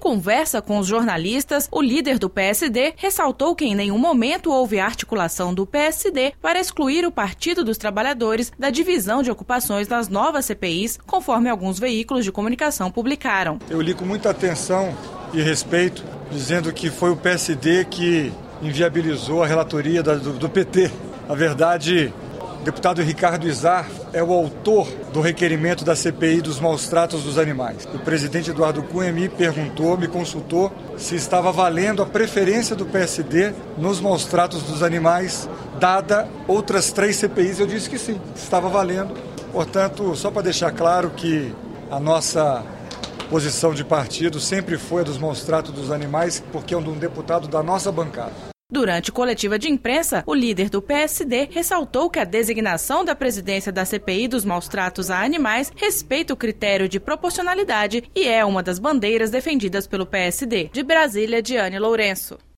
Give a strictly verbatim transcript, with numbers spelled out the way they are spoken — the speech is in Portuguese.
conversa com os jornalistas, o líder do P S D ressaltou que em nenhum momento houve articulação do P S D para excluir o Partido dos Trabalhadores da divisão de ocupações nas novas C P Is, conforme alguns veículos de comunicação publicaram. Eu li com muita atenção e respeito, dizendo que foi o P S D que inviabilizou a relatoria do, do P T. Na verdade, o deputado Ricardo Izar é o autor do requerimento da C P I dos maus-tratos dos animais. O presidente Eduardo Cunha me perguntou, me consultou se estava valendo a preferência do P S D nos maus-tratos dos animais, dada outras três C P Is. Eu disse que sim, estava valendo. Portanto, só para deixar claro que a nossa posição de partido sempre foi a dos maus-tratos dos animais, porque é um deputado da nossa bancada. Durante coletiva de imprensa, o líder do P S D ressaltou que a designação da presidência da C P I dos maus-tratos a animais respeita o critério de proporcionalidade e é uma das bandeiras defendidas pelo P S D. De Brasília, Diane Lourenço.